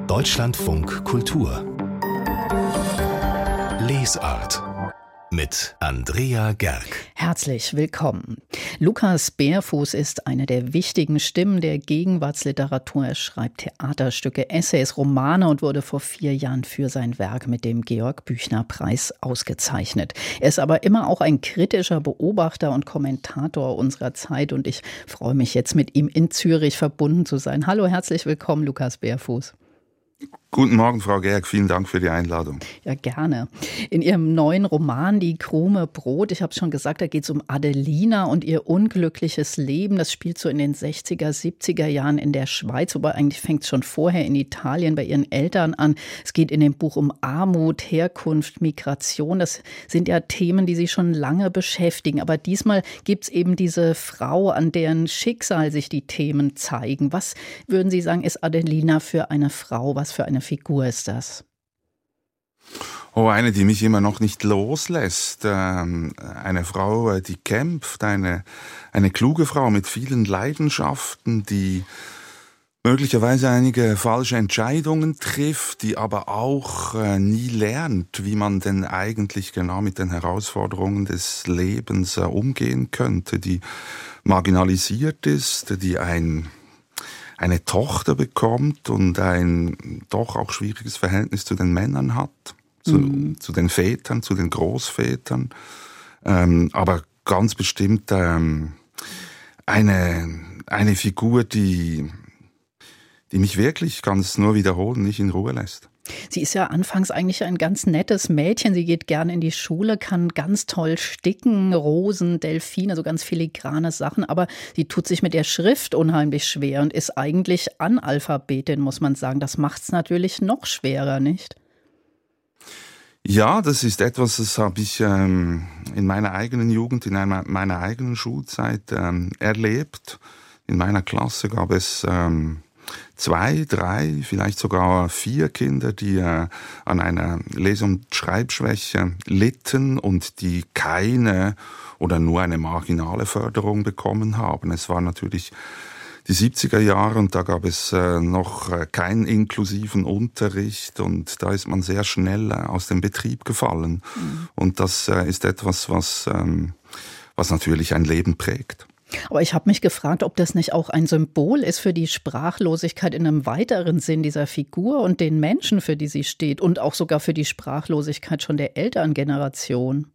Deutschlandfunk Kultur Lesart mit Andrea Gerg. Herzlich willkommen. Lukas Bärfuß ist eine der wichtigen Stimmen der Gegenwartsliteratur. Er schreibt Theaterstücke, Essays, Romane und wurde vor 4 Jahren für sein Werk mit dem Georg-Büchner-Preis ausgezeichnet. Er ist aber immer auch ein kritischer Beobachter und Kommentator unserer Zeit und ich freue mich jetzt mit ihm in Zürich verbunden zu sein. Hallo, herzlich willkommen, Lukas Bärfuß. Guten Morgen, Frau Gerg. Vielen Dank für die Einladung. Ja, gerne. In Ihrem neuen Roman Die Krume Brot, ich habe es schon gesagt, da geht es um Adelina und ihr unglückliches Leben. Das spielt so in den 60er, 70er Jahren in der Schweiz, aber eigentlich fängt es schon vorher in Italien bei ihren Eltern an. Es geht in dem Buch um Armut, Herkunft, Migration. Das sind ja Themen, die Sie schon lange beschäftigen. Aber diesmal gibt es eben diese Frau, an deren Schicksal sich die Themen zeigen. Was würden Sie sagen, ist Adelina für eine Frau? Was für eine Figur ist das? Oh, eine, die mich immer noch nicht loslässt. Eine Frau, die kämpft, eine kluge Frau mit vielen Leidenschaften, die möglicherweise einige falsche Entscheidungen trifft, die aber auch nie lernt, wie man denn eigentlich genau mit den Herausforderungen des Lebens umgehen könnte, die marginalisiert ist, die eine Tochter bekommt und ein doch auch schwieriges Verhältnis zu den Männern hat, zu den Vätern, zu den Großvätern, aber ganz bestimmt eine Figur, die mich wirklich, ich kann es nur wiederholen, nicht in Ruhe lässt. Sie ist ja anfangs eigentlich ein ganz nettes Mädchen. Sie geht gerne in die Schule, kann ganz toll sticken, Rosen, Delfine, so ganz filigrane Sachen. Aber sie tut sich mit der Schrift unheimlich schwer und ist eigentlich Analphabetin, muss man sagen. Das macht es natürlich noch schwerer, nicht? Ja, das ist etwas, das habe ich in meiner eigenen Jugend, in meiner eigenen Schulzeit erlebt. In meiner Klasse gab es 2, 3, vielleicht sogar 4 Kinder, die an einer Lese- und Schreibschwäche litten und die keine oder nur eine marginale Förderung bekommen haben. Es war natürlich die 70er Jahre und da gab es noch keinen inklusiven Unterricht und da ist man sehr schnell aus dem Betrieb gefallen. Und das ist etwas, was natürlich ein Leben prägt. Aber ich habe mich gefragt, ob das nicht auch ein Symbol ist für die Sprachlosigkeit in einem weiteren Sinn dieser Figur und den Menschen, für die sie steht und auch sogar für die Sprachlosigkeit schon der Elterngeneration.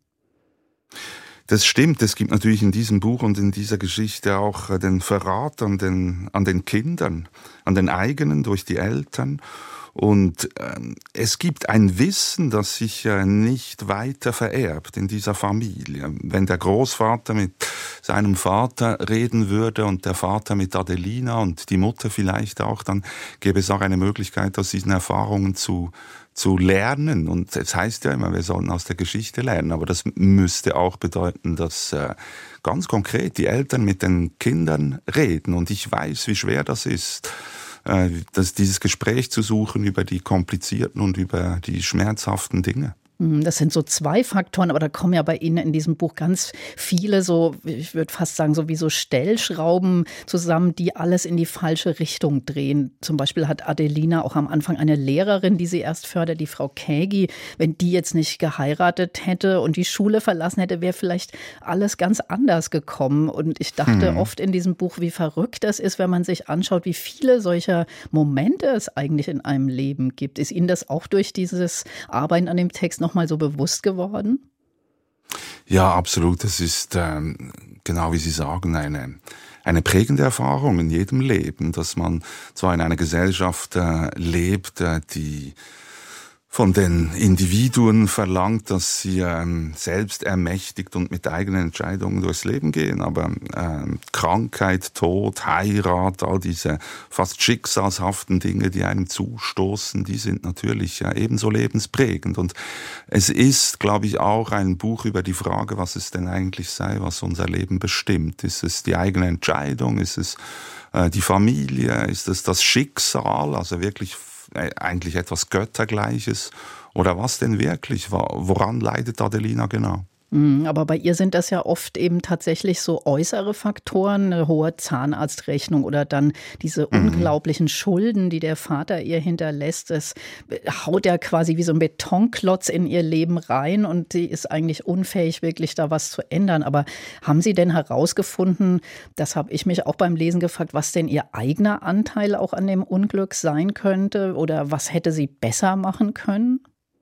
Das stimmt, es gibt natürlich in diesem Buch und in dieser Geschichte auch den Verrat an den Kindern, an den eigenen durch die Eltern. Und es gibt ein Wissen, das sich nicht weiter vererbt in dieser Familie. Wenn der Großvater mit seinem Vater reden würde und der Vater mit Adelina und die Mutter vielleicht auch, dann gäbe es auch eine Möglichkeit, aus diesen Erfahrungen zu lernen. Und es heißt ja immer, wir sollen aus der Geschichte lernen. Aber das müsste auch bedeuten, dass ganz konkret die Eltern mit den Kindern reden. Und ich weiß, wie schwer das ist, dieses Gespräch zu suchen über die komplizierten und über die schmerzhaften Dinge. Das sind so 2 Faktoren, aber da kommen ja bei Ihnen in diesem Buch ganz viele so, ich würde fast sagen, so wie so Stellschrauben zusammen, die alles in die falsche Richtung drehen. Zum Beispiel hat Adelina auch am Anfang eine Lehrerin, die sie erst fördert, die Frau Kägi. Wenn die jetzt nicht geheiratet hätte und die Schule verlassen hätte, wäre vielleicht alles ganz anders gekommen. Und ich dachte oft in diesem Buch, wie verrückt das ist, wenn man sich anschaut, wie viele solcher Momente es eigentlich in einem Leben gibt. Ist Ihnen das auch durch dieses Arbeiten an dem Text noch mal so bewusst geworden? Ja, absolut. Das ist genau wie Sie sagen, eine prägende Erfahrung in jedem Leben, dass man zwar in einer Gesellschaft lebt, die von den Individuen verlangt, dass sie selbst ermächtigt und mit eigenen Entscheidungen durchs Leben gehen. Aber Krankheit, Tod, Heirat, all diese fast schicksalshaften Dinge, die einem zustoßen, die sind natürlich ebenso lebensprägend. Und es ist, glaube ich, auch ein Buch über die Frage, was es denn eigentlich sei, was unser Leben bestimmt. Ist es die eigene Entscheidung? Ist es die Familie? Ist es das Schicksal? Also wirklich eigentlich etwas Göttergleiches oder was denn wirklich? Woran leidet Adelina genau? Aber bei ihr sind das ja oft eben tatsächlich so äußere Faktoren, eine hohe Zahnarztrechnung oder dann diese unglaublichen Schulden, die der Vater ihr hinterlässt. Das haut ja quasi wie so ein Betonklotz in ihr Leben rein und sie ist eigentlich unfähig, wirklich da was zu ändern. Aber haben Sie denn herausgefunden, das habe ich mich auch beim Lesen gefragt, was denn ihr eigener Anteil auch an dem Unglück sein könnte oder was hätte sie besser machen können?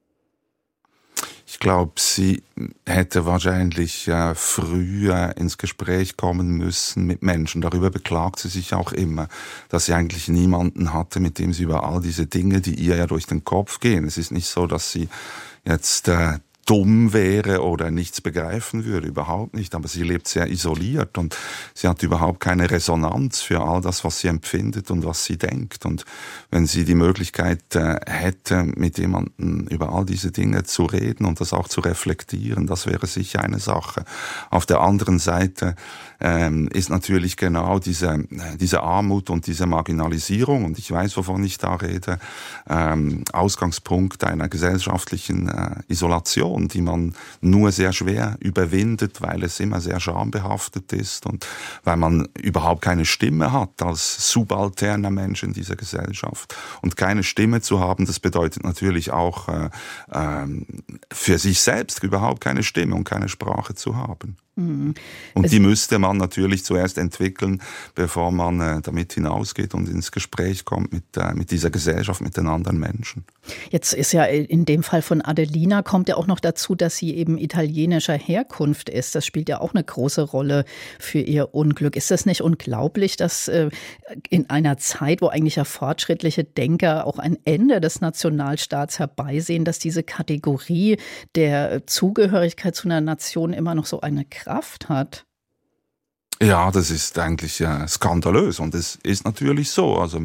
Ich glaube, sie hätte wahrscheinlich früher ins Gespräch kommen müssen mit Menschen. Darüber beklagt sie sich auch immer, dass sie eigentlich niemanden hatte, mit dem sie über all diese Dinge, die ihr ja durch den Kopf gehen. Es ist nicht so, dass sie jetzt dumm wäre oder nichts begreifen würde, überhaupt nicht. Aber sie lebt sehr isoliert und sie hat überhaupt keine Resonanz für all das, was sie empfindet und was sie denkt. Und wenn sie die Möglichkeit hätte, mit jemandem über all diese Dinge zu reden und das auch zu reflektieren, das wäre sicher eine Sache. Auf der anderen Seite ist natürlich genau diese Armut und diese Marginalisierung, und ich weiß, wovon ich da rede, Ausgangspunkt einer gesellschaftlichen Isolation, die man nur sehr schwer überwindet, weil es immer sehr schambehaftet ist und weil man überhaupt keine Stimme hat als subalterner Mensch in dieser Gesellschaft. Und keine Stimme zu haben, das bedeutet natürlich auch für sich selbst überhaupt keine Stimme und keine Sprache zu haben. Und die müsste man natürlich zuerst entwickeln, bevor man damit hinausgeht und ins Gespräch kommt mit dieser Gesellschaft, mit den anderen Menschen. Jetzt ist ja in dem Fall von Adelina kommt ja auch noch dazu, dass sie eben italienischer Herkunft ist. Das spielt ja auch eine große Rolle für ihr Unglück. Ist das nicht unglaublich, dass in einer Zeit, wo eigentlich ja fortschrittliche Denker auch ein Ende des Nationalstaats herbeisehen, dass diese Kategorie der Zugehörigkeit zu einer Nation immer noch so eine Kraft hat? Ja, das ist eigentlich skandalös und es ist natürlich so. Also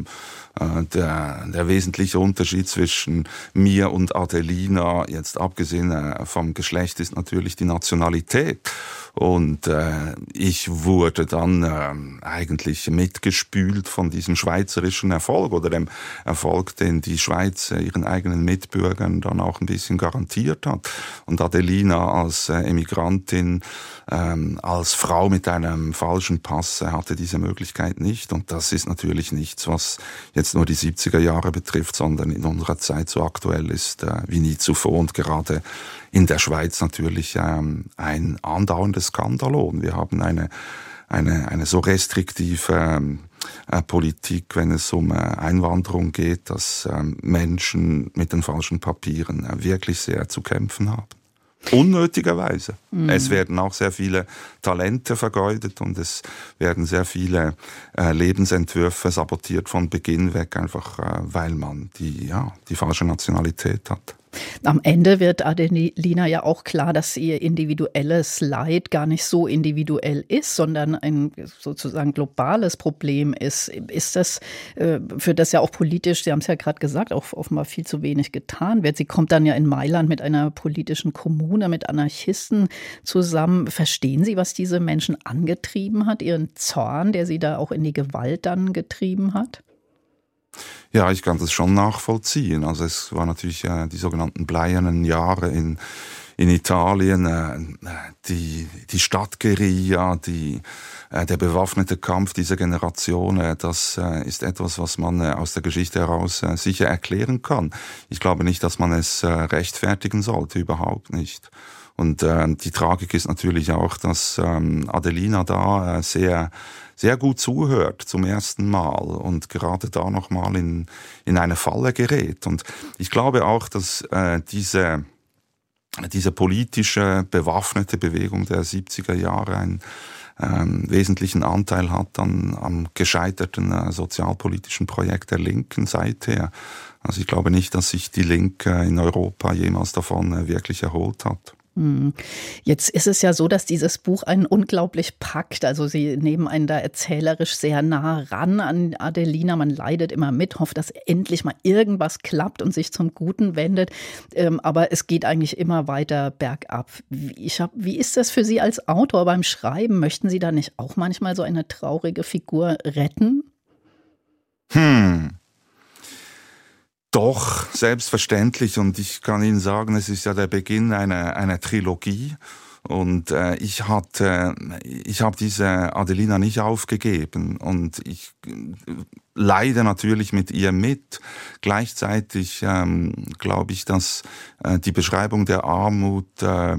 der wesentliche Unterschied zwischen mir und Adelina, jetzt abgesehen vom Geschlecht, ist natürlich die Nationalität. Und ich wurde dann eigentlich mitgespült von diesem schweizerischen Erfolg oder dem Erfolg, den die Schweiz ihren eigenen Mitbürgern dann auch ein bisschen garantiert hat. Und Adelina als Emigrantin, als Frau mit einem falschen Pass hatte diese Möglichkeit nicht. Und das ist natürlich nichts, was jetzt nur die 70er Jahre betrifft, sondern in unserer Zeit so aktuell ist wie nie zuvor und gerade in der Schweiz natürlich ein andauerndes Skandalon. Wir haben eine so restriktive Politik, wenn es um Einwanderung geht, dass Menschen mit den falschen Papieren wirklich sehr zu kämpfen haben. Unnötigerweise. Es werden auch sehr viele Talente vergeudet und es werden sehr viele Lebensentwürfe sabotiert von Beginn weg, einfach weil man die falsche Nationalität hat. Am Ende wird Adelina ja auch klar, dass ihr individuelles Leid gar nicht so individuell ist, sondern ein sozusagen globales Problem ist. Ist das, für das ja auch politisch, Sie haben es ja gerade gesagt, auch offenbar viel zu wenig getan wird. Sie kommt dann ja in Mailand mit einer politischen Kommune, mit Anarchisten zusammen. Verstehen Sie, was diese Menschen angetrieben hat, ihren Zorn, der sie da auch in die Gewalt dann getrieben hat? Ja, ich kann das schon nachvollziehen. Also es war natürlich die sogenannten bleiernen Jahre in Italien, die Stadtguerilla, der bewaffnete Kampf dieser Generation, das ist etwas, was man aus der Geschichte heraus sicher erklären kann. Ich glaube nicht, dass man es rechtfertigen sollte, überhaupt nicht. Und die Tragik ist natürlich auch, dass Adelina da sehr gut zuhört zum ersten Mal und gerade da nochmal in eine Falle gerät. Und ich glaube auch, dass diese politische, bewaffnete Bewegung der 70er Jahre einen wesentlichen Anteil hat am gescheiterten sozialpolitischen Projekt der Linken seither. Also ich glaube nicht, dass sich die Linke in Europa jemals davon wirklich erholt hat. Jetzt ist es ja so, dass dieses Buch einen unglaublich packt. Also Sie nehmen einen da erzählerisch sehr nah ran an Adelina. Man leidet immer mit, hofft, dass endlich mal irgendwas klappt und sich zum Guten wendet. Aber es geht eigentlich immer weiter bergab. Wie ist das für Sie als Autor beim Schreiben? Möchten Sie da nicht auch manchmal so eine traurige Figur retten? Doch, selbstverständlich. Und ich kann Ihnen sagen, es ist ja der Beginn einer Trilogie. Und ich habe diese Adelina nicht aufgegeben und ich leide natürlich mit ihr mit. Gleichzeitig glaube ich, dass die Beschreibung der Armut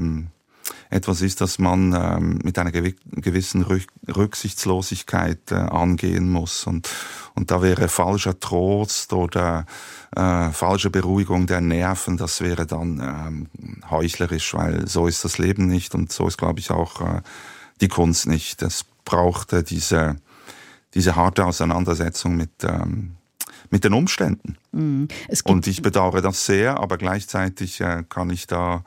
etwas ist, das man mit einer gewissen Rücksichtslosigkeit angehen muss. Und da wäre falscher Trost oder falsche Beruhigung der Nerven, das wäre dann heuchlerisch, weil so ist das Leben nicht und so ist, glaube ich, auch die Kunst nicht. Es braucht diese harte Auseinandersetzung mit den Umständen. Und ich bedauere das sehr, aber gleichzeitig kann ich da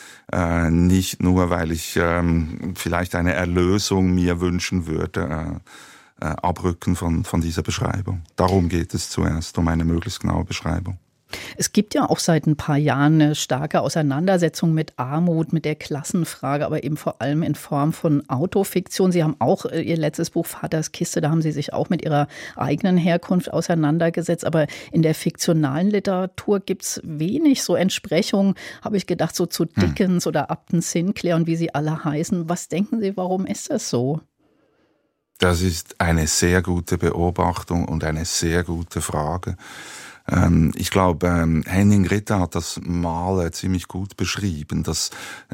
nicht nur, weil ich vielleicht eine Erlösung mir wünschen würde, abrücken von dieser Beschreibung. Darum geht es zuerst, um eine möglichst genaue Beschreibung. Es gibt ja auch seit ein paar Jahren eine starke Auseinandersetzung mit Armut, mit der Klassenfrage, aber eben vor allem in Form von Autofiktion. Sie haben auch Ihr letztes Buch Vaters Kiste, da haben Sie sich auch mit Ihrer eigenen Herkunft auseinandergesetzt. Aber in der fiktionalen Literatur gibt es wenig so Entsprechungen, habe ich gedacht, so zu Dickens oder Upton Sinclair und wie sie alle heißen. Was denken Sie, warum ist das so? Das ist eine sehr gute Beobachtung und eine sehr gute Frage. Ich glaube, Henning Ritter hat das mal ziemlich gut beschrieben, dass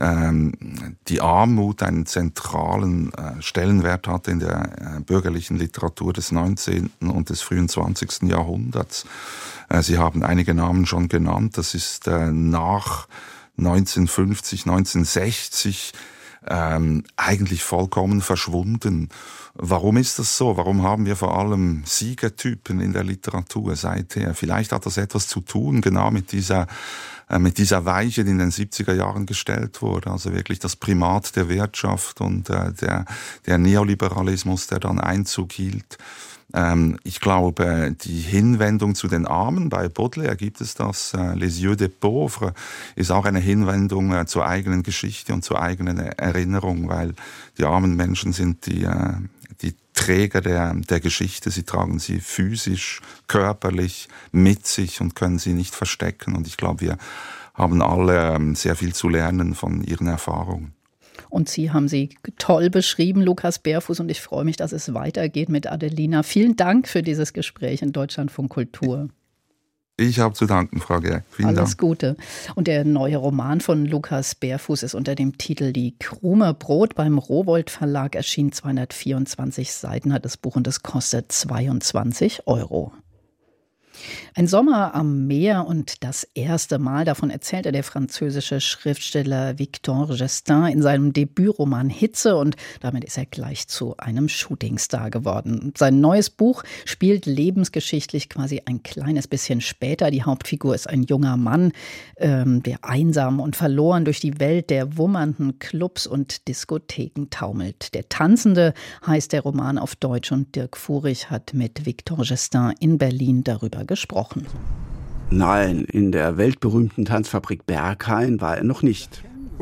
die Armut einen zentralen Stellenwert hatte in der bürgerlichen Literatur des 19. und des frühen 20. Jahrhunderts. Sie haben einige Namen schon genannt. Das ist nach 1950, 1960 eigentlich vollkommen verschwunden. Warum ist das so? Warum haben wir vor allem Siegertypen in der Literatur seither? Vielleicht hat das etwas zu tun, genau mit dieser Weiche, die in den 70er Jahren gestellt wurde. Also wirklich das Primat der Wirtschaft und der Neoliberalismus, der dann Einzug hielt. Ich glaube, die Hinwendung zu den Armen, bei Baudelaire gibt es das, Les yeux des pauvres, ist auch eine Hinwendung zur eigenen Geschichte und zur eigenen Erinnerung, weil die armen Menschen sind die Träger der Geschichte. Sie tragen sie physisch, körperlich mit sich und können sie nicht verstecken. Und ich glaube, wir haben alle sehr viel zu lernen von ihren Erfahrungen. Und Sie haben sie toll beschrieben, Lukas Berfuß, und ich freue mich, dass es weitergeht mit Adelina. Vielen Dank für dieses Gespräch in Deutschlandfunk Kultur. Ich habe zu danken, Frau Gerg. Vielen Dank. Alles Gute. Und der neue Roman von Lukas Berfuß ist unter dem Titel Die Krume Brot beim Rowohlt Verlag erschienen. 224 Seiten hat das Buch und es kostet 22 €. Ein Sommer am Meer und das erste Mal, davon erzählte der französische Schriftsteller Victor Gestin in seinem Debütroman Hitze und damit ist er gleich zu einem Shootingstar geworden. Sein neues Buch spielt lebensgeschichtlich quasi ein kleines bisschen später. Die Hauptfigur ist ein junger Mann, der einsam und verloren durch die Welt der wummernden Clubs und Diskotheken taumelt. Der Tanzende heißt der Roman auf Deutsch und Dirk Furich hat mit Victor Gestin in Berlin darüber gesprochen. Nein, in der weltberühmten Tanzfabrik Berghain war er noch nicht.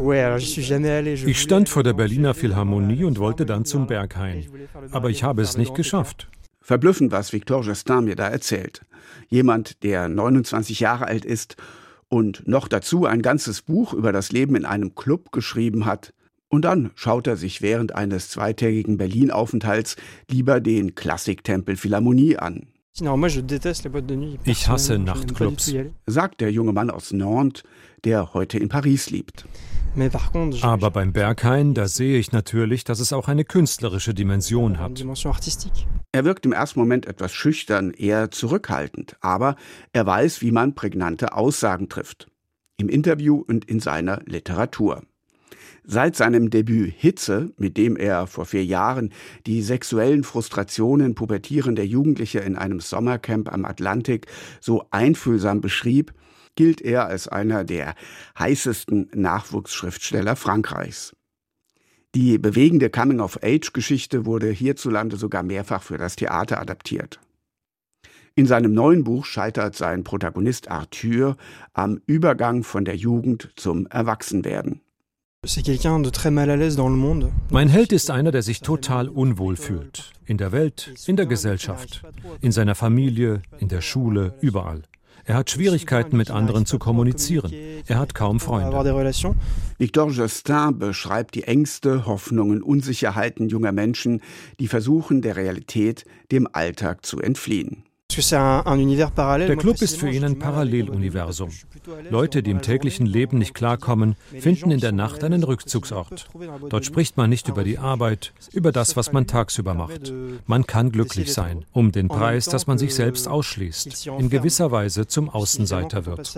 Ich stand vor der Berliner Philharmonie und wollte dann zum Berghain. Aber ich habe es nicht geschafft. Verblüffend, was Victor Gestin mir da erzählt. Jemand, der 29 Jahre alt ist und noch dazu ein ganzes Buch über das Leben in einem Club geschrieben hat. Und dann schaut er sich während eines zweitägigen Berlin-Aufenthalts lieber den Klassiktempel Philharmonie an. Ich hasse Nachtclubs, sagt der junge Mann aus Nantes, der heute in Paris lebt. Aber beim Berghain, da sehe ich natürlich, dass es auch eine künstlerische Dimension hat. Er wirkt im ersten Moment etwas schüchtern, eher zurückhaltend, aber er weiß, wie man prägnante Aussagen trifft. Im Interview und in seiner Literatur. Seit seinem Debüt Hitze, mit dem er vor 4 Jahren die sexuellen Frustrationen pubertierender Jugendliche in einem Sommercamp am Atlantik so einfühlsam beschrieb, gilt er als einer der heißesten Nachwuchsschriftsteller Frankreichs. Die bewegende Coming-of-Age-Geschichte wurde hierzulande sogar mehrfach für das Theater adaptiert. In seinem neuen Buch scheitert sein Protagonist Arthur am Übergang von der Jugend zum Erwachsenwerden. Mein Held ist einer, der sich total unwohl fühlt. In der Welt, in der Gesellschaft, in seiner Familie, in der Schule, überall. Er hat Schwierigkeiten, mit anderen zu kommunizieren. Er hat kaum Freunde. Victor Justin beschreibt die Ängste, Hoffnungen, Unsicherheiten junger Menschen, die versuchen, der Realität, dem Alltag zu entfliehen. Der Club ist für ihn ein Paralleluniversum. Leute, die im täglichen Leben nicht klarkommen, finden in der Nacht einen Rückzugsort. Dort spricht man nicht über die Arbeit, über das, was man tagsüber macht. Man kann glücklich sein, um den Preis, dass man sich selbst ausschließt, in gewisser Weise zum Außenseiter wird.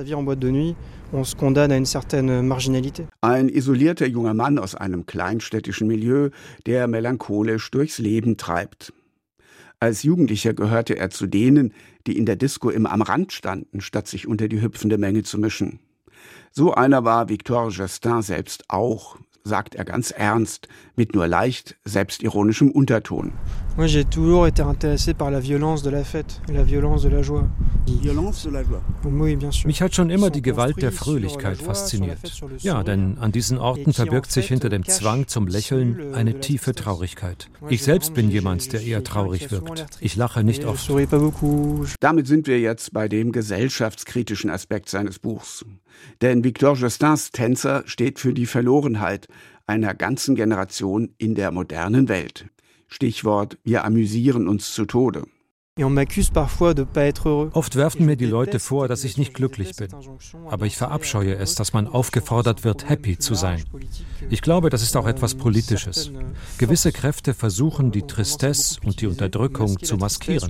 Ein isolierter junger Mann aus einem kleinstädtischen Milieu, der melancholisch durchs Leben treibt. Als Jugendlicher gehörte er zu denen, die in der Disco immer am Rand standen, statt sich unter die hüpfende Menge zu mischen. So einer war Victor Justin selbst auch, sagt er ganz ernst, mit nur leicht selbstironischem Unterton. Moi, j'ai toujours été intéressé par la violence de la fête, la violence de la joie. Violence de la joie. Oui, bien sûr. Mich hat schon immer die Gewalt der Fröhlichkeit fasziniert. Ja, denn an diesen Orten verbirgt sich hinter dem Zwang zum Lächeln eine tiefe Traurigkeit. Ich selbst bin jemand, der eher traurig wirkt. Ich lache nicht oft. Damit sind wir jetzt bei dem gesellschaftskritischen Aspekt seines Buchs. Denn Victor Justins Tänzer steht für die Verlorenheit einer ganzen Generation in der modernen Welt. Stichwort, wir amüsieren uns zu Tode. Oft werfen mir die Leute vor, dass ich nicht glücklich bin. Aber ich verabscheue es, dass man aufgefordert wird, happy zu sein. Ich glaube, das ist auch etwas Politisches. Gewisse Kräfte versuchen, die Tristesse und die Unterdrückung zu maskieren.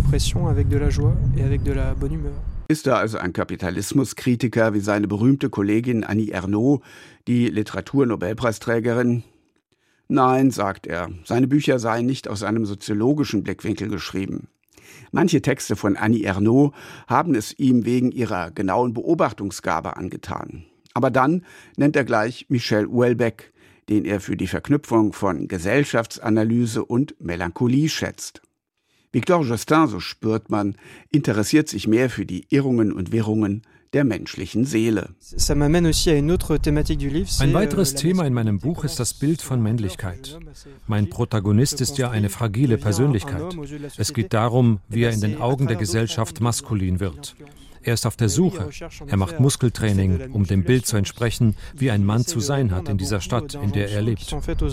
Ist er also ein Kapitalismuskritiker wie seine berühmte Kollegin Annie Ernaux, die Literaturnobelpreisträgerin? Nein, sagt er, seine Bücher seien nicht aus einem soziologischen Blickwinkel geschrieben. Manche Texte von Annie Ernaux haben es ihm wegen ihrer genauen Beobachtungsgabe angetan. Aber dann nennt er gleich Michel Houellebecq, den er für die Verknüpfung von Gesellschaftsanalyse und Melancholie schätzt. Victor Justin, so spürt man, interessiert sich mehr für die Irrungen und Wirrungen der menschlichen Seele. Ein weiteres Thema in meinem Buch ist das Bild von Männlichkeit. Mein Protagonist ist ja eine fragile Persönlichkeit. Es geht darum, wie er in den Augen der Gesellschaft maskulin wird. Er ist auf der Suche. Er macht Muskeltraining, um dem Bild zu entsprechen, wie ein Mann zu sein hat in dieser Stadt, in der er lebt.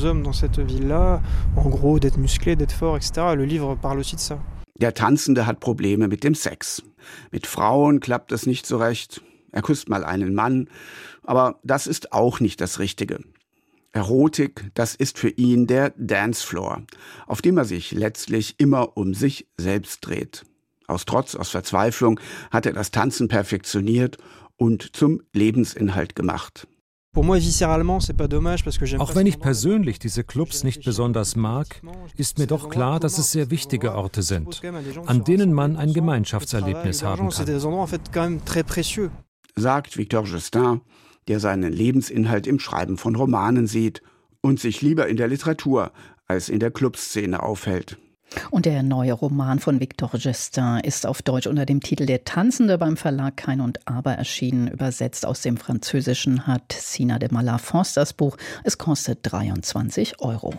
Der Tanzende hat Probleme mit dem Sex. Mit Frauen klappt es nicht so recht. Er küsst mal einen Mann, aber das ist auch nicht das Richtige. Erotik, das ist für ihn der Dancefloor, auf dem er sich letztlich immer um sich selbst dreht. Aus Trotz, aus Verzweiflung hat er das Tanzen perfektioniert und zum Lebensinhalt gemacht. Auch wenn ich persönlich diese Clubs nicht besonders mag, ist mir doch klar, dass es sehr wichtige Orte sind, an denen man ein Gemeinschaftserlebnis haben kann. Sagt Victor Justin, der seinen Lebensinhalt im Schreiben von Romanen sieht und sich lieber in der Literatur als in der Clubszene aufhält. Und der neue Roman von Victor Justin ist auf Deutsch unter dem Titel Der Tanzende beim Verlag Kein und Aber erschienen. Übersetzt aus dem Französischen hat Sina de Malafons das Buch. Es kostet 23 €.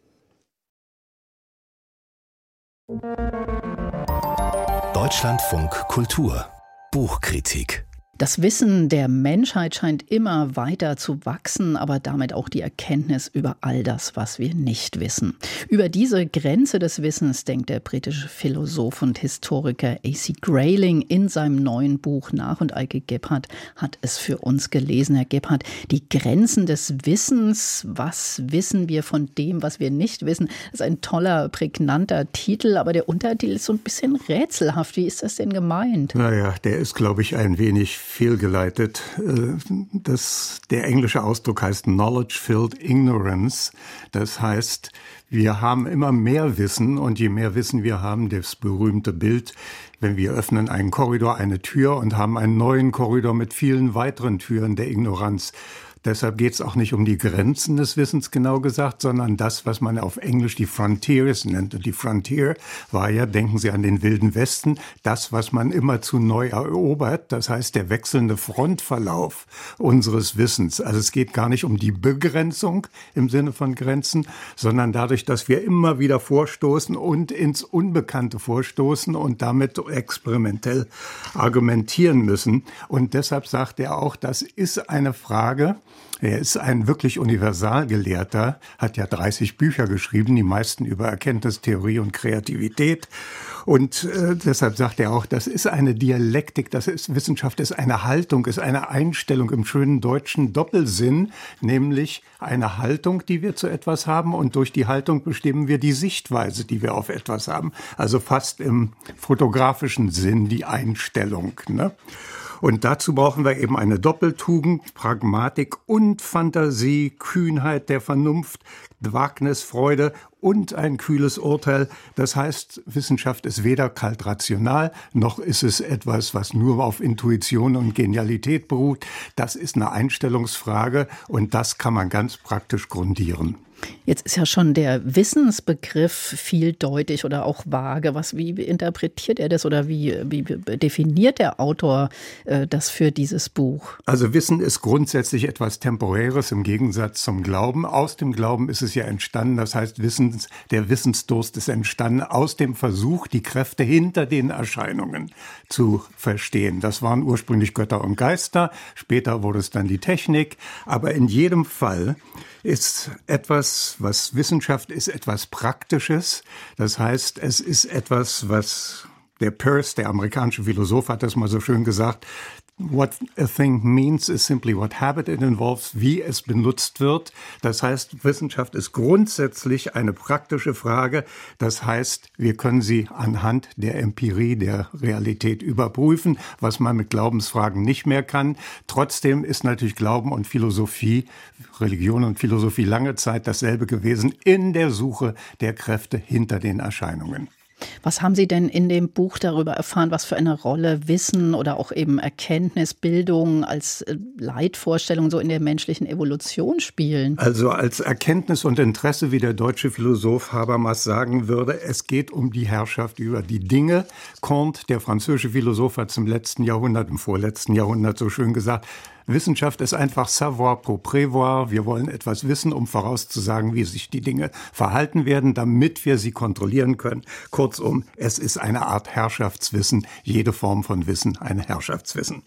Deutschlandfunk Kultur Buchkritik. Das Wissen der Menschheit scheint immer weiter zu wachsen, aber damit auch die Erkenntnis über all das, was wir nicht wissen. Über diese Grenze des Wissens denkt der britische Philosoph und Historiker A.C. Grayling in seinem neuen Buch nach, und Eike Gebhardt hat es für uns gelesen. Herr Gebhardt, die Grenzen des Wissens, was wissen wir von dem, was wir nicht wissen, das ist ein toller, prägnanter Titel, aber der Untertitel ist so ein bisschen rätselhaft. Wie ist das denn gemeint? Naja, der ist, glaube ich, ein wenig fehlgeleitet. Der englische Ausdruck heißt Knowledge-Filled Ignorance. Das heißt, wir haben immer mehr Wissen, und je mehr Wissen wir haben, das berühmte Bild, wenn wir öffnen einen Korridor, eine Tür und haben einen neuen Korridor mit vielen weiteren Türen der Ignoranz. Deshalb geht es auch nicht um die Grenzen des Wissens, genau gesagt, sondern das, was man auf Englisch die Frontiers nennt. Und die Frontier war ja, denken Sie an den Wilden Westen, das, was man immerzu neu erobert. Das heißt, der wechselnde Frontverlauf unseres Wissens. Also es geht gar nicht um die Begrenzung im Sinne von Grenzen, sondern dadurch, dass wir immer wieder vorstoßen und ins Unbekannte vorstoßen und damit experimentell argumentieren müssen. Und deshalb sagt er auch, das ist eine Frage. Er ist ein wirklich Universalgelehrter, hat ja 30 Bücher geschrieben, die meisten über Erkenntnistheorie und Kreativität. Und deshalb sagt er auch, das ist eine Dialektik, das ist Wissenschaft, ist eine Haltung, ist eine Einstellung im schönen deutschen Doppelsinn, nämlich eine Haltung, die wir zu etwas haben, und durch die Haltung bestimmen wir die Sichtweise, die wir auf etwas haben. Also fast im fotografischen Sinn die Einstellung, ne? Und dazu brauchen wir eben eine Doppeltugend, Pragmatik und Fantasie, Kühnheit der Vernunft, Wagnis, Freude und ein kühles Urteil. Das heißt, Wissenschaft ist weder kalt rational, noch ist es etwas, was nur auf Intuition und Genialität beruht. Das ist eine Einstellungsfrage und das kann man ganz praktisch grundieren. Jetzt ist ja schon der Wissensbegriff vieldeutig oder auch vage. Wie interpretiert er das oder wie definiert der Autor das für dieses Buch? Also Wissen ist grundsätzlich etwas Temporäres im Gegensatz zum Glauben. Aus dem Glauben ist es ja entstanden. Das heißt, der Wissensdurst ist entstanden aus dem Versuch, die Kräfte hinter den Erscheinungen zu verstehen. Das waren ursprünglich Götter und Geister. Später wurde es dann die Technik. Aber in jedem Fall ist etwas, was Wissenschaft ist, etwas Praktisches. Das heißt, es ist etwas, was der Peirce, der amerikanische Philosoph, hat das mal so schön gesagt: What a thing means is simply what habit it involves, wie es benutzt wird. Das heißt, Wissenschaft ist grundsätzlich eine praktische Frage. Das heißt, wir können sie anhand der Empirie, der Realität überprüfen, was man mit Glaubensfragen nicht mehr kann. Trotzdem ist natürlich Glauben und Philosophie, Religion und Philosophie lange Zeit dasselbe gewesen in der Suche der Kräfte hinter den Erscheinungen. Was haben Sie denn in dem Buch darüber erfahren, was für eine Rolle Wissen oder auch eben Erkenntnis, Bildung als Leitvorstellung so in der menschlichen Evolution spielen? Also als Erkenntnis und Interesse, wie der deutsche Philosoph Habermas sagen würde, es geht um die Herrschaft über die Dinge. Comte, der französische Philosoph, hat im vorletzten Jahrhundert so schön gesagt, Wissenschaft ist einfach savoir pour prévoir. Wir wollen etwas wissen, um vorauszusagen, wie sich die Dinge verhalten werden, damit wir sie kontrollieren können. Kurzum, es ist eine Art Herrschaftswissen. Jede Form von Wissen ein Herrschaftswissen.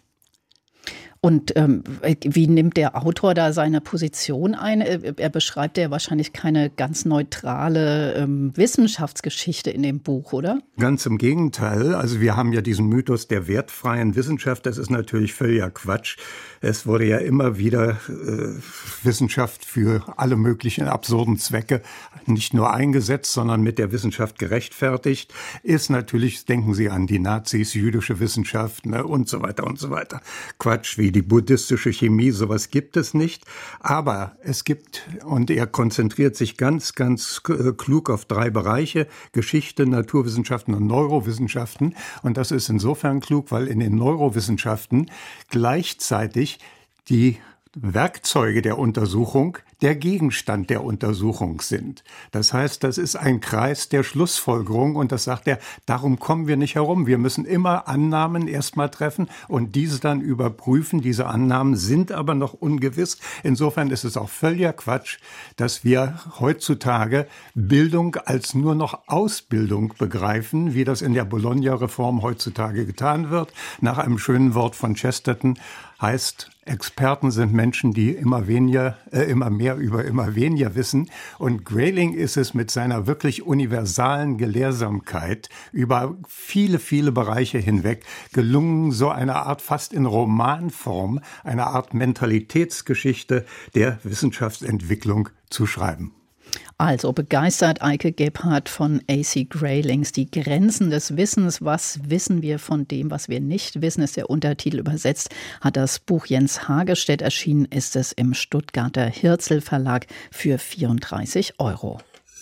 Und wie nimmt der Autor da seine Position ein? Er beschreibt ja wahrscheinlich keine ganz neutrale Wissenschaftsgeschichte in dem Buch, oder? Ganz im Gegenteil. Also wir haben ja diesen Mythos der wertfreien Wissenschaft. Das ist natürlich völliger Quatsch. Es wurde ja immer wieder Wissenschaft für alle möglichen absurden Zwecke nicht nur eingesetzt, sondern mit der Wissenschaft gerechtfertigt. Ist natürlich, denken Sie an die Nazis, jüdische Wissenschaft, ne, und so weiter und so weiter. Quatsch, wie die buddhistische Chemie, sowas gibt es nicht. Aber es gibt, und er konzentriert sich ganz, ganz klug auf 3 Bereiche: Geschichte, Naturwissenschaften und Neurowissenschaften. Und das ist insofern klug, weil in den Neurowissenschaften gleichzeitig die Werkzeuge der Untersuchung der Gegenstand der Untersuchung sind. Das heißt, das ist ein Kreis der Schlussfolgerung, und das sagt er, darum kommen wir nicht herum. Wir müssen immer Annahmen erstmal treffen und diese dann überprüfen. Diese Annahmen sind aber noch ungewiss. Insofern ist es auch völliger Quatsch, dass wir heutzutage Bildung als nur noch Ausbildung begreifen, wie das in der Bologna-Reform heutzutage getan wird. Nach einem schönen Wort von Chesterton heißt, Experten sind Menschen, die immer mehr über immer weniger wissen. Und Grayling ist es mit seiner wirklich universalen Gelehrsamkeit über viele, viele Bereiche hinweg gelungen, so eine Art, fast in Romanform, eine Art Mentalitätsgeschichte der Wissenschaftsentwicklung zu schreiben. Also begeistert Eike Gebhardt von A.C. Graylings. Die Grenzen des Wissens. Was wissen wir von dem, was wir nicht wissen, ist der Untertitel. Übersetzt hat das Buch Jens Hagestedt. Erschienen ist es im Stuttgarter Hirzel Verlag für 34 €.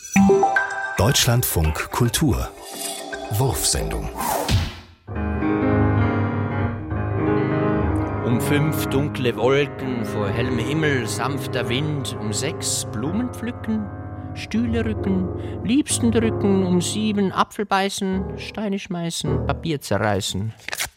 Deutschlandfunk Kultur. Wurfsendung. Um 5 dunkle Wolken, vor hellem Himmel, sanfter Wind. Um 6 Blumen pflücken, Stühle rücken, Liebsten drücken. Um 7 Apfel beißen, Steine schmeißen, Papier zerreißen.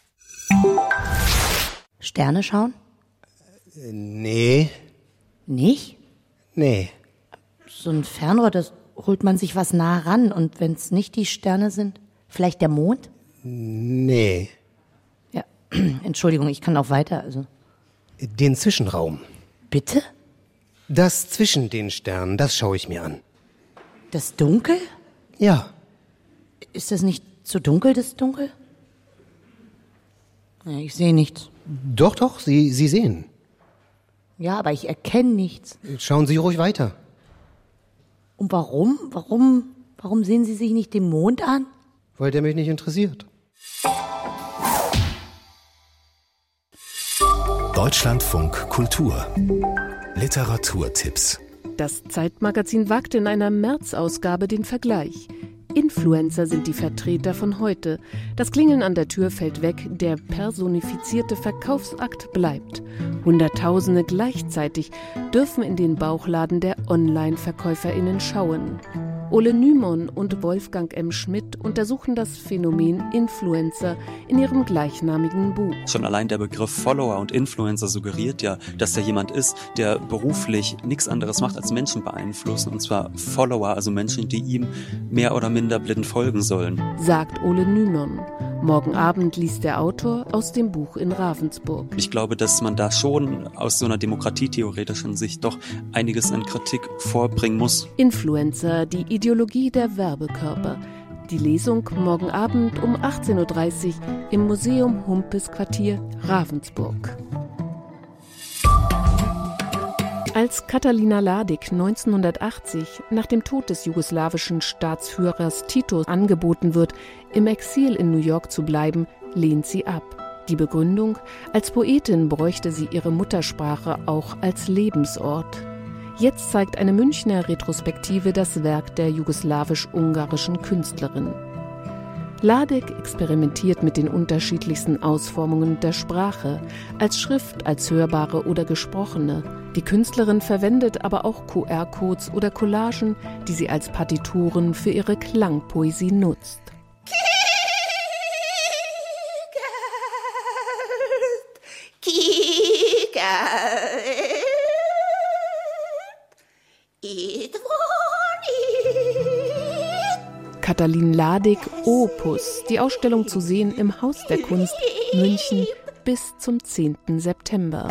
Sterne schauen? Nee. Nicht? Nee. So ein Fernrohr, das holt man sich was nah ran. Und wenn es nicht die Sterne sind, vielleicht der Mond? Nee. Ja, Entschuldigung, ich kann auch weiter. Also. Den Zwischenraum. Bitte? Das zwischen den Sternen, das schaue ich mir an. Das Dunkel? Ja. Ist das nicht zu dunkel, das Dunkel? Ja, ich sehe nichts. Doch, Sie sehen. Ja, aber ich erkenne nichts. Schauen Sie ruhig weiter. Und warum? Warum sehen Sie sich nicht den Mond an? Weil der mich nicht interessiert. Deutschlandfunk Kultur. Literaturtipps. Das Zeitmagazin wagt in einer März-Ausgabe den Vergleich. Influencer sind die Vertreter von heute. Das Klingeln an der Tür fällt weg, der personifizierte Verkaufsakt bleibt. Hunderttausende gleichzeitig dürfen in den Bauchladen der Online-VerkäuferInnen schauen. Ole Nymon und Wolfgang M. Schmidt untersuchen das Phänomen Influencer in ihrem gleichnamigen Buch. Schon allein der Begriff Follower und Influencer suggeriert ja, dass da jemand ist, der beruflich nichts anderes macht, als Menschen beeinflussen. Und zwar Follower, also Menschen, die ihm mehr oder minder blind folgen sollen. Sagt Ole Nymon. Morgen Abend liest der Autor aus dem Buch in Ravensburg. Ich glaube, dass man da schon aus so einer demokratietheoretischen Sicht doch einiges an Kritik vorbringen muss. Influencer, die Ideologie der Werbekörper. Die Lesung morgen Abend um 18.30 Uhr im Museum Humpes Quartier Ravensburg. Als Katalina Ladik 1980 nach dem Tod des jugoslawischen Staatsführers Tito angeboten wird, im Exil in New York zu bleiben, lehnt sie ab. Die Begründung: als Poetin bräuchte sie ihre Muttersprache auch als Lebensort. Jetzt zeigt eine Münchner Retrospektive das Werk der jugoslawisch-ungarischen Künstlerin. Ladik experimentiert mit den unterschiedlichsten Ausformungen der Sprache, als Schrift, als hörbare oder gesprochene. Die Künstlerin verwendet aber auch QR-Codes oder Collagen, die sie als Partituren für ihre Klangpoesie nutzt. Katalin Ladik Opus, die Ausstellung zu sehen im Haus der Kunst München bis zum 10. September.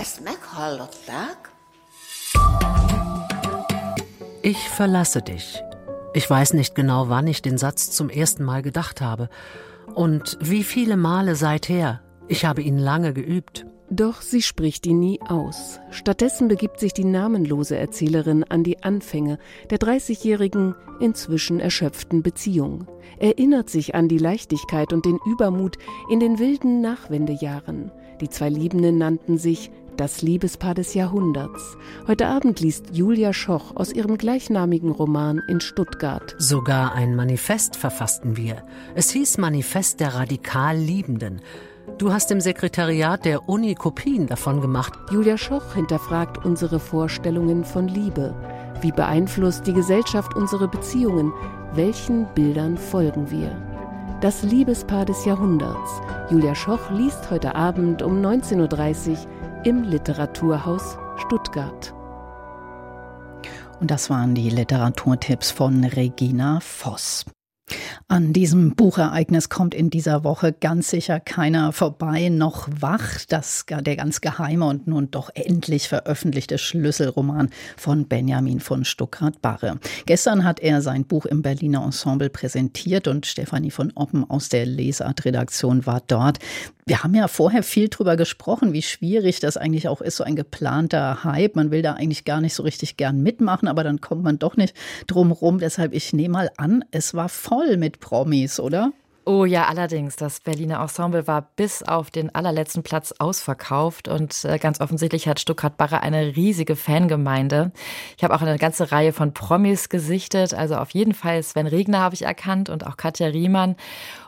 Ich verlasse dich. Ich weiß nicht genau, wann ich den Satz zum ersten Mal gedacht habe. Und wie viele Male seither. Ich habe ihn lange geübt. Doch sie spricht ihn nie aus. Stattdessen begibt sich die namenlose Erzählerin an die Anfänge der 30-jährigen, inzwischen erschöpften Beziehung. Erinnert sich an die Leichtigkeit und den Übermut in den wilden Nachwendejahren. Die zwei Liebenden nannten sich das Liebespaar des Jahrhunderts. Heute Abend liest Julia Schoch aus ihrem gleichnamigen Roman in Stuttgart. Sogar ein Manifest verfassten wir. Es hieß Manifest der radikal Liebenden. Du hast im Sekretariat der Uni Kopien davon gemacht. Julia Schoch hinterfragt unsere Vorstellungen von Liebe. Wie beeinflusst die Gesellschaft unsere Beziehungen? Welchen Bildern folgen wir? Das Liebespaar des Jahrhunderts. Julia Schoch liest heute Abend um 19.30 Uhr im Literaturhaus Stuttgart. Und das waren die Literaturtipps von Regina Voss. An diesem Buchereignis kommt in dieser Woche ganz sicher keiner vorbei, noch wach. Der ganz geheime und nun doch endlich veröffentlichte Schlüsselroman von Benjamin von Stuckrad-Barre. Gestern hat er sein Buch im Berliner Ensemble präsentiert und Stefanie von Oppen aus der Lesart-Redaktion war dort. Wir haben ja vorher viel drüber gesprochen, wie schwierig das eigentlich auch ist, so ein geplanter Hype. Man will da eigentlich gar nicht so richtig gern mitmachen, aber dann kommt man doch nicht drum rum. Deshalb, ich nehme mal an, es war voll mit Promis, oder? Oh ja, allerdings. Das Berliner Ensemble war bis auf den allerletzten Platz ausverkauft und ganz offensichtlich hat Stuckrad-Barre eine riesige Fangemeinde. Ich habe auch eine ganze Reihe von Promis gesichtet, also auf jeden Fall Sven Regner habe ich erkannt und auch Katja Riemann.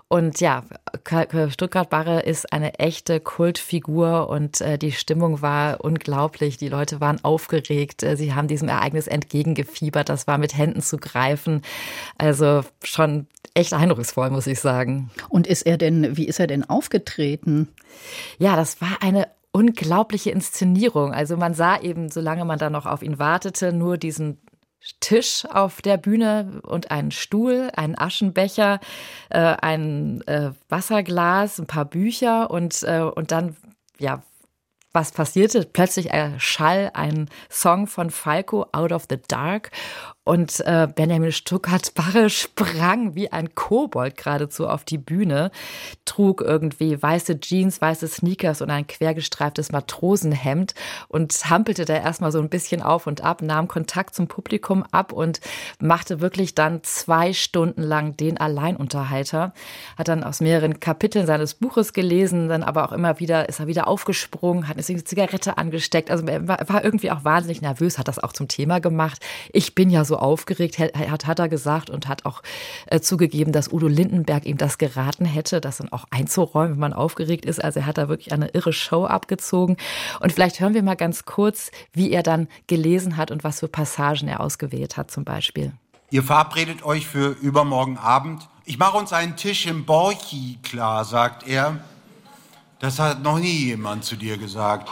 Und ja, Stuttgart-Barre ist eine echte Kultfigur und die Stimmung war unglaublich. Die Leute waren aufgeregt. Sie haben diesem Ereignis entgegengefiebert. Das war mit Händen zu greifen. Also schon echt eindrucksvoll, muss ich sagen. Und wie ist er denn aufgetreten? Ja, das war eine unglaubliche Inszenierung. Also man sah eben, solange man da noch auf ihn wartete, nur diesen Tisch auf der Bühne und einen Stuhl, einen Aschenbecher, ein Wasserglas, ein paar Bücher und dann, ja, was passierte? Plötzlich erschall ein Song von Falco, Out of the Dark. Und Benjamin Stuttgart-Barre sprang wie ein Kobold geradezu auf die Bühne, trug irgendwie weiße Jeans, weiße Sneakers und ein quergestreiftes Matrosenhemd und hampelte da erstmal so ein bisschen auf und ab, nahm Kontakt zum Publikum ab und machte wirklich dann 2 Stunden lang den Alleinunterhalter. Hat dann aus mehreren Kapiteln seines Buches gelesen, dann aber auch immer wieder, ist er wieder aufgesprungen, hat eine Zigarette angesteckt. Also er war irgendwie auch wahnsinnig nervös, hat das auch zum Thema gemacht. Ich bin ja so aufgeregt, hat er gesagt und hat auch zugegeben, dass Udo Lindenberg ihm das geraten hätte, das dann auch einzuräumen, wenn man aufgeregt ist. Also er hat da wirklich eine irre Show abgezogen. Und vielleicht hören wir mal ganz kurz, wie er dann gelesen hat und was für Passagen er ausgewählt hat zum Beispiel. Ihr verabredet euch für übermorgen Abend. Ich mache uns einen Tisch im Borchi klar, sagt er. Das hat noch nie jemand zu dir gesagt.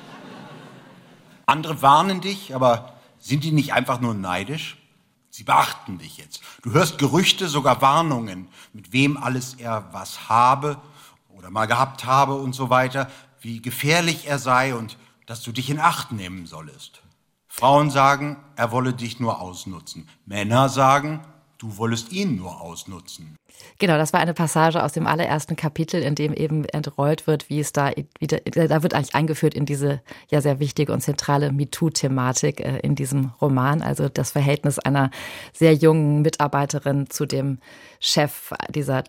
Andere warnen dich, aber sind die nicht einfach nur neidisch? Sie beachten dich jetzt. Du hörst Gerüchte, sogar Warnungen, mit wem alles er was habe oder mal gehabt habe und so weiter, wie gefährlich er sei und dass du dich in Acht nehmen sollest. Frauen sagen, er wolle dich nur ausnutzen. Männer sagen, du wollest ihn nur ausnutzen. Genau, das war eine Passage aus dem allerersten Kapitel, in dem eben entrollt wird, wie es da wird eigentlich eingeführt in diese ja sehr wichtige und zentrale MeToo-Thematik in diesem Roman. Also das Verhältnis einer sehr jungen Mitarbeiterin zu dem Chef dieser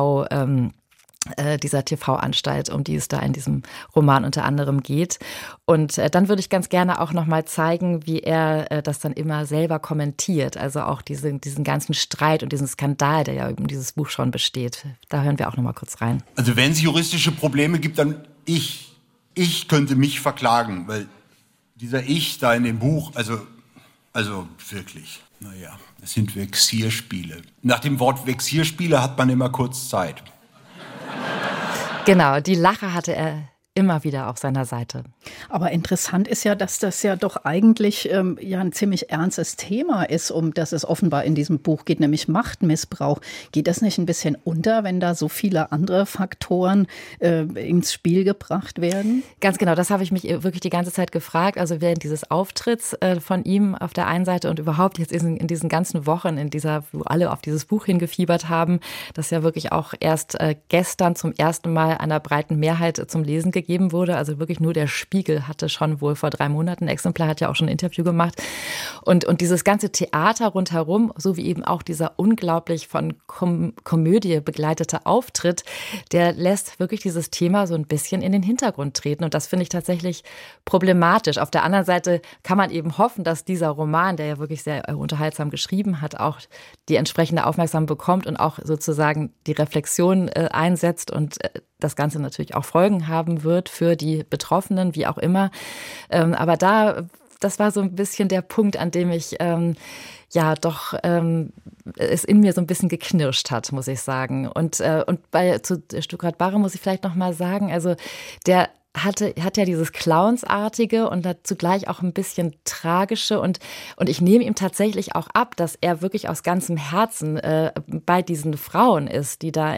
TV-Anstalt, um die es da in diesem Roman unter anderem geht. Und dann würde ich ganz gerne auch noch mal zeigen, wie er das dann immer selber kommentiert. Also auch diesen ganzen Streit und diesen Skandal, der ja um dieses Buch schon besteht. Da hören wir auch noch mal kurz rein. Also wenn es juristische Probleme gibt, dann ich könnte mich verklagen, weil dieser Ich da in dem Buch, also wirklich, naja, das sind Vexierspiele. Nach dem Wort Vexierspiele hat man immer kurz Zeit. Genau, die Lache hatte er immer wieder auf seiner Seite. Aber interessant ist ja, dass das ja doch eigentlich ja ein ziemlich ernstes Thema ist, um das es offenbar in diesem Buch geht, nämlich Machtmissbrauch. Geht das nicht ein bisschen unter, wenn da so viele andere Faktoren ins Spiel gebracht werden? Ganz genau, das habe ich mich wirklich die ganze Zeit gefragt. Also während dieses Auftritts von ihm auf der einen Seite und überhaupt jetzt in diesen ganzen Wochen, wo alle auf dieses Buch hingefiebert haben, das ja wirklich auch erst gestern zum ersten Mal einer breiten Mehrheit zum Lesen gegeben wurde. Also wirklich nur der Spiegel hatte schon wohl vor 3 Monaten ein Exemplar, hat ja auch schon ein Interview gemacht. Und dieses ganze Theater rundherum, so wie eben auch dieser unglaublich von Komödie begleitete Auftritt, der lässt wirklich dieses Thema so ein bisschen in den Hintergrund treten. Und das finde ich tatsächlich problematisch. Auf der anderen Seite kann man eben hoffen, dass dieser Roman, der ja wirklich sehr unterhaltsam geschrieben hat, auch die entsprechende Aufmerksamkeit bekommt und auch sozusagen die Reflexion einsetzt und das Ganze natürlich auch Folgen haben wird für die Betroffenen, wie auch immer. Aber das war so ein bisschen der Punkt, an dem ich es in mir so ein bisschen geknirscht hat, muss ich sagen. Und zu Stuttgart-Barre muss ich vielleicht noch mal sagen, also der hat ja dieses Clownsartige und zugleich auch ein bisschen Tragische und ich nehme ihm tatsächlich auch ab, dass er wirklich aus ganzem Herzen bei diesen Frauen ist, die da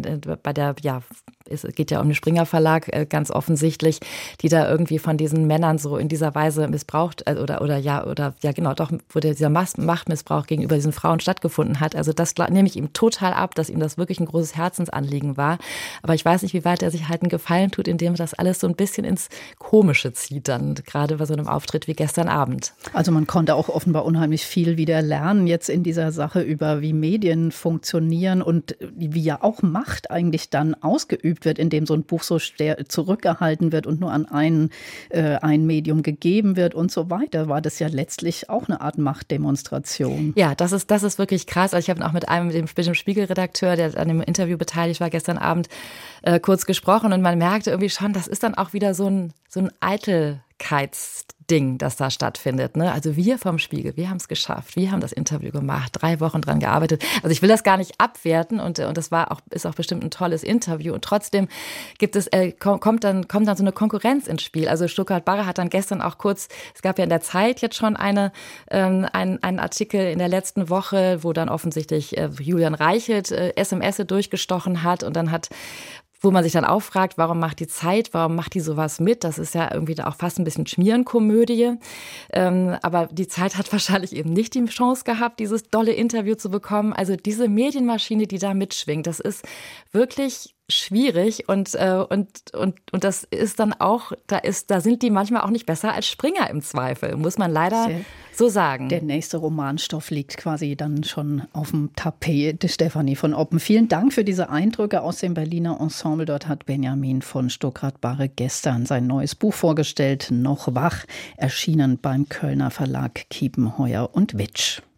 es geht ja um den Springer Verlag, ganz offensichtlich, die da irgendwie von diesen Männern so in dieser Weise missbraucht wo dieser Machtmissbrauch gegenüber diesen Frauen stattgefunden hat. Also das nehme ich ihm total ab, dass ihm das wirklich ein großes Herzensanliegen war. Aber ich weiß nicht, wie weit er sich halt einen Gefallen tut, indem er das alles so ein bisschen ins Komische zieht, dann gerade bei so einem Auftritt wie gestern Abend. Also man konnte auch offenbar unheimlich viel wieder lernen jetzt in dieser Sache über wie Medien funktionieren und wie ja auch Macht eigentlich dann ausgeübt geübt wird, indem so ein Buch so zurückgehalten wird und nur an ein Medium gegeben wird und so weiter, war das ja letztlich auch eine Art Machtdemonstration. Ja, das ist wirklich krass. Also ich habe auch mit dem Spiegelredakteur, der an dem Interview beteiligt war, gestern Abend kurz gesprochen und man merkte irgendwie schon, das ist dann auch wieder so ein Eitelkeitsding, das da stattfindet. Ne? Also wir vom Spiegel, wir haben es geschafft, wir haben das Interview gemacht, 3 Wochen dran gearbeitet. Also ich will das gar nicht abwerten und das ist auch bestimmt ein tolles Interview und trotzdem kommt dann so eine Konkurrenz ins Spiel. Also Stuttgart-Barre hat dann gestern auch kurz, es gab ja in der Zeit jetzt schon einen Artikel in der letzten Woche, wo dann offensichtlich Julian Reichelt SMS durchgestochen hat und dann wo man sich dann auch fragt, warum macht die sowas mit? Das ist ja irgendwie da auch fast ein bisschen Schmierenkomödie. Aber die Zeit hat wahrscheinlich eben nicht die Chance gehabt, dieses dolle Interview zu bekommen. Also diese Medienmaschine, die da mitschwingt, das ist wirklich schwierig und das ist dann auch, da sind die manchmal auch nicht besser als Springer im Zweifel, muss man leider so sagen. Der nächste Romanstoff liegt quasi dann schon auf dem Tapet. Stefanie von Oppen, vielen Dank für diese Eindrücke aus dem Berliner Ensemble. Dort hat Benjamin von Stuckrad-Barre gestern sein neues Buch vorgestellt, Noch wach, erschienen beim Kölner Verlag Kiepenheuer und Witsch.